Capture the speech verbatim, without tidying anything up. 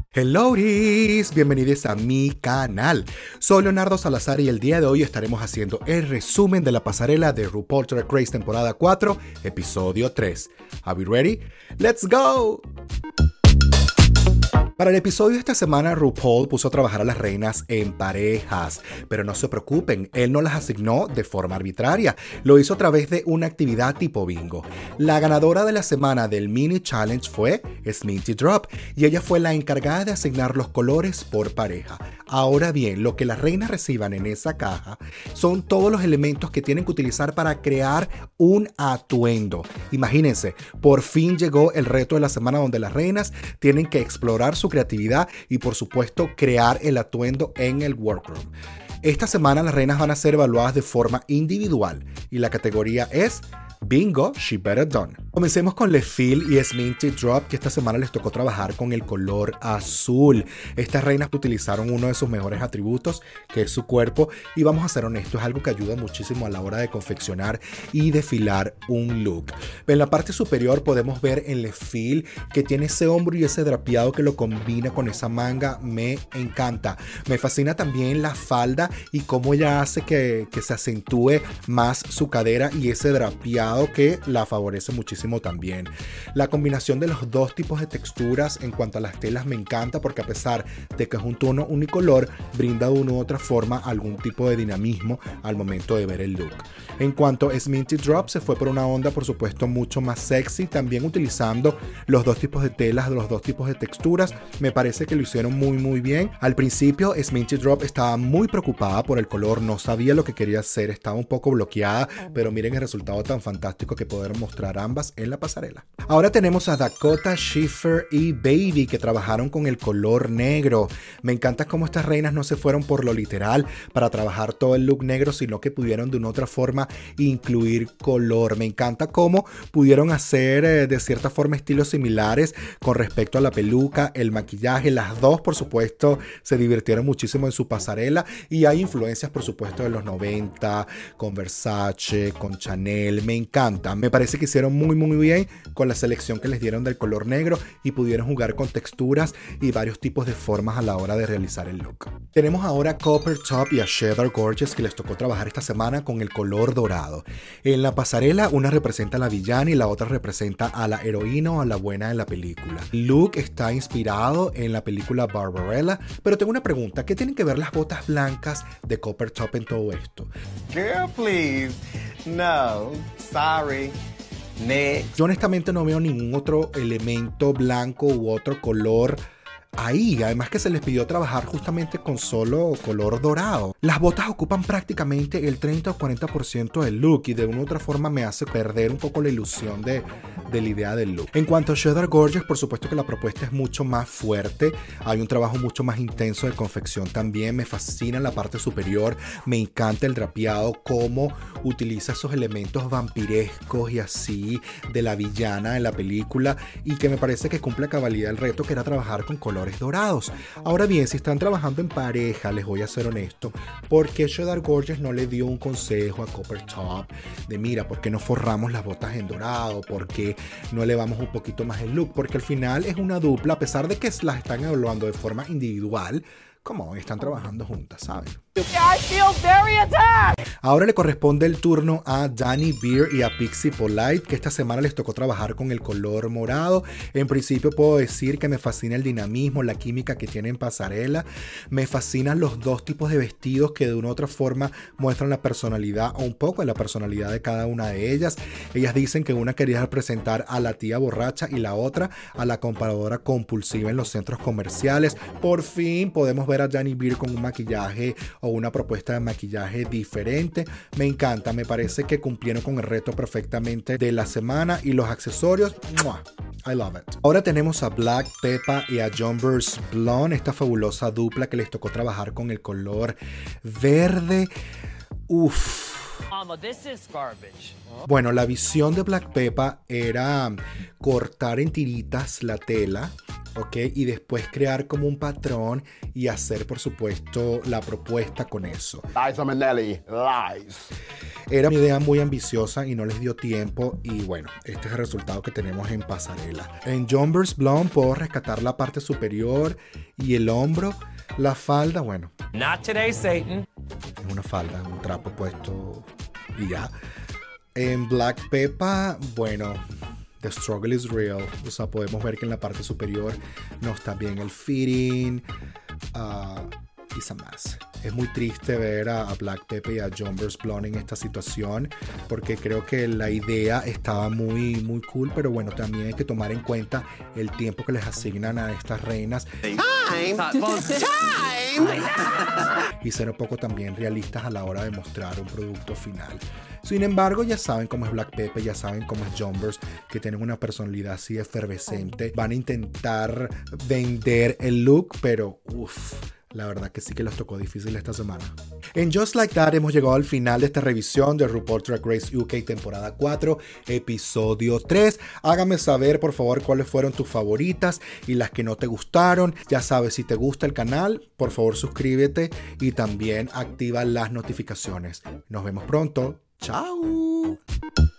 Hello's, bienvenidos a mi canal. Soy Leonardo Salazar y el día de hoy estaremos haciendo el resumen de la pasarela de RuPaul's Drag Race temporada cuatro, episodio tres. Are we ready? ¡Let's go! Para el episodio de esta semana, RuPaul puso a trabajar a las reinas en parejas, pero no se preocupen, él no las asignó de forma arbitraria, lo hizo a través de una actividad tipo bingo. La ganadora de la semana del mini challenge fue Sminty Drop y ella fue la encargada de asignar los colores por pareja. Ahora bien, lo que las reinas reciban en esa caja son todos los elementos que tienen que utilizar para crear un atuendo. Imagínense, por fin llegó el reto de la semana donde las reinas tienen que explorar su creatividad y por supuesto crear el atuendo en el workroom. Esta semana las reinas van a ser evaluadas de forma individual y la categoría es Bingo, She Better Done. Comencemos con Le Fil y Sminty Drop, que esta semana les tocó trabajar con el color azul. Estas reinas utilizaron uno de sus mejores atributos, que es su cuerpo, y vamos a ser honestos, es algo que ayuda muchísimo a la hora de confeccionar y desfilar un look. En la parte superior podemos ver en Le Fil que tiene ese hombro y ese drapeado que lo combina con esa manga, me encanta. Me fascina también la falda y cómo ella hace que, que se acentúe más su cadera y ese drapeado que la favorece muchísimo también. La combinación de los dos tipos de texturas en cuanto a las telas me encanta porque a pesar de que es un tono unicolor, brinda de una u otra forma algún tipo de dinamismo al momento de ver el look. En cuanto a Sminty Drop, se fue por una onda por supuesto mucho más sexy, también utilizando los dos tipos de telas, los dos tipos de texturas. Me parece que lo hicieron muy muy bien. Al principio Sminty Drop estaba muy preocupada por el color, no sabía lo que quería hacer, estaba un poco bloqueada, pero miren el resultado tan fantástico que poder mostrar ambas en la pasarela. Ahora tenemos a Dakota, Schiffer y Baby que trabajaron con el color negro. Me encanta cómo estas reinas no se fueron por lo literal para trabajar todo el look negro, sino que pudieron de una otra forma incluir color. Me encanta cómo pudieron hacer eh, de cierta forma estilos similares con respecto a la peluca, el maquillaje. Las dos por supuesto se divirtieron muchísimo en su pasarela y hay influencias por supuesto de los noventa con Versace, con Chanel. Me encanta, me parece que hicieron muy muy bien con la selección que les dieron del color negro y pudieron jugar con texturas y varios tipos de formas a la hora de realizar el look. Tenemos ahora a Copper Top y a Cheddar Gorgeous que les tocó trabajar esta semana con el color dorado. En la pasarela una representa a la villana y la otra representa a la heroína o a la buena de la película. El look está inspirado en la película Barbarella, pero tengo una pregunta, ¿qué tienen que ver las botas blancas de Copper Top en todo esto? Girl, please. No, sorry. Next. Yo honestamente no veo ningún otro elemento blanco u otro color ahí, además que se les pidió trabajar justamente con solo color dorado. Las botas ocupan prácticamente el treinta o cuarenta por ciento del look y de una u otra forma me hace perder un poco la ilusión de, de la idea del look. En cuanto a Cheddar Gorgeous, por supuesto que la propuesta es mucho más fuerte, hay un trabajo mucho más intenso de confección también, me fascina la parte superior, me encanta el drapeado, cómo utiliza esos elementos vampirescos y así de la villana en la película y que me parece que cumple a cabalidad el reto que era trabajar con colores dorados. Ahora bien, si están trabajando en pareja, les voy a ser honesto, ¿por qué Cheddar Gorgeous no le dio un consejo a Copper Top de mira, ¿por qué no forramos las botas en dorado? ¿Por qué no elevamos un poquito más el look? Porque al final es una dupla, a pesar de que las están evaluando de forma individual, como están trabajando juntas, ¿saben? I feel very attacked. Ahora le corresponde el turno a Danny Beer y a Pixie Polite, que esta semana les tocó trabajar con el color morado. En principio puedo decir que me fascina el dinamismo, la química que tienen pasarela. Me fascinan los dos tipos de vestidos que de una u otra forma muestran la personalidad o un poco de la personalidad de cada una de ellas. Ellas dicen que una quería representar a la tía borracha y la otra a la compradora compulsiva en los centros comerciales. Por fin podemos ver a Danny Beer con un maquillaje o una propuesta de maquillaje diferente. Me encanta, me parece que cumplieron con el reto perfectamente de la semana y los accesorios, ¡mua! I love it. Ahora tenemos a Black Peppa y a Jumbers Blonde, esta fabulosa dupla que les tocó trabajar con el color verde. Uff. Mama, this is garbage. Bueno, la visión de Black Peppa era cortar en tiritas la tela ¿ok? Y después crear como un patrón y hacer, por supuesto, la propuesta con eso. Liza Minnelli, lies. Era una idea muy ambiciosa y no les dio tiempo y bueno, este es el resultado que tenemos en pasarela. En Jumpers Blonde puedo rescatar la parte superior y el hombro. La falda, bueno. Not today, Satan. Es una falda, un trapo puesto y ya. En Black Peppa, bueno, the struggle is real. O sea, podemos ver que en la parte superior no está bien el fitting. Uh, y some más. Es muy triste ver a, a Black Peppa y a Jumpers Blonde en esta situación porque creo que la idea estaba muy, muy cool, pero bueno, también hay que tomar en cuenta el tiempo que les asignan a estas reinas. Time! Time! Y ser un poco también realistas a la hora de mostrar un producto final. Sin embargo, ya saben cómo es Black Peppa, ya saben cómo es Jumpers, que tienen una personalidad así efervescente. Van a intentar vender el look, pero uff, la verdad que sí que les tocó difícil esta semana. En Just Like That hemos llegado al final de esta revisión de RuPaul's Drag Race U K temporada cuatro, episodio tres. Hágame saber por favor cuáles fueron tus favoritas y las que no te gustaron. Ya sabes, si te gusta el canal, por favor suscríbete y también activa las notificaciones. Nos vemos pronto. ¡Chao!